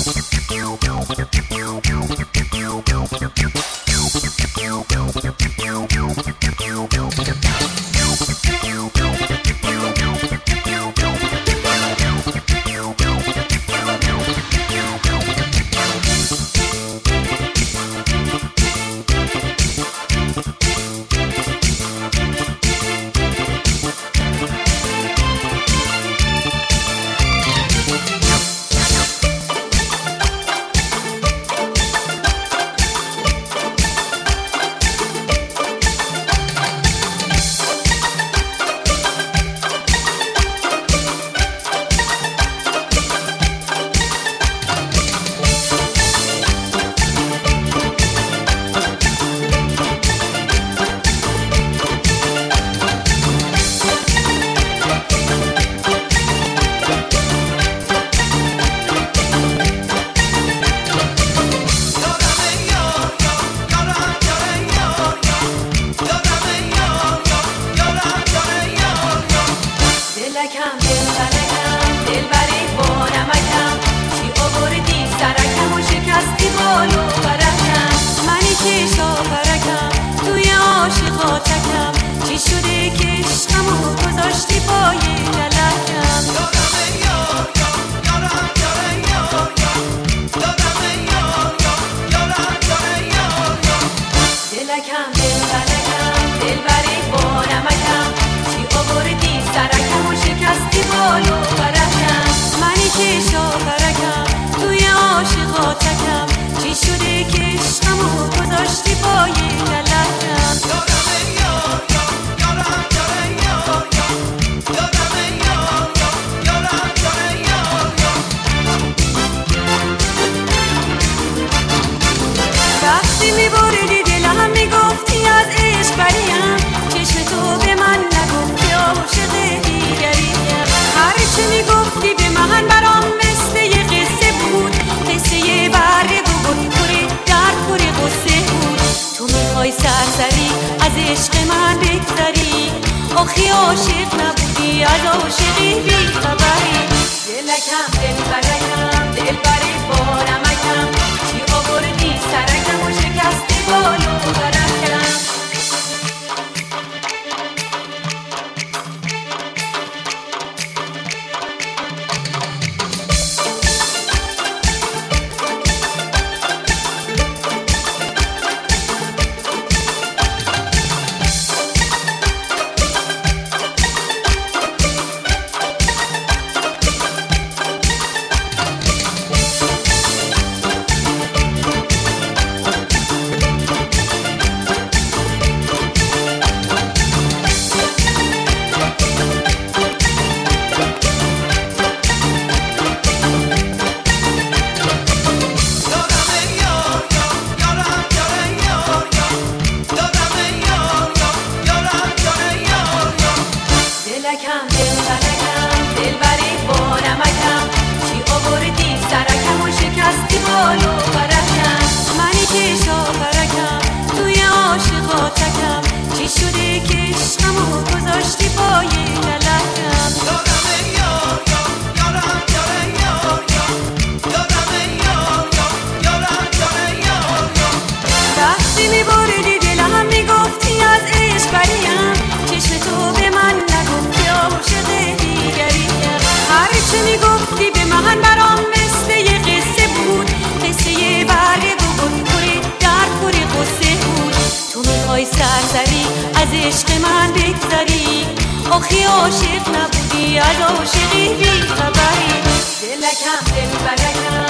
آخی عاشق نبودی از عاشقی بی خبری دلکم دلبرکم دلبری بانمکم چی آوردی سرکم و شکستی بالو برکم دلکم دلبرکم دلبری بانمکم چی آوردی سرکم و شکستی بالو برکم منی که شاپرکم توی عاشقاتکم چی شده که عشقمو گذاشتی پای کلکم وقتی میبردی دلم میگفتی از عشق بریم چشم تو به من نگفتی عاشق دیگریم هرچه میگفتی به من برام مثل یه قصه بود قصه یه بره بود پره در پره قصه بود تو میخوای سرسری از عشق من بگذری آخی عاشق نبودی از عاشقی بی خبری دلکم دلبرکم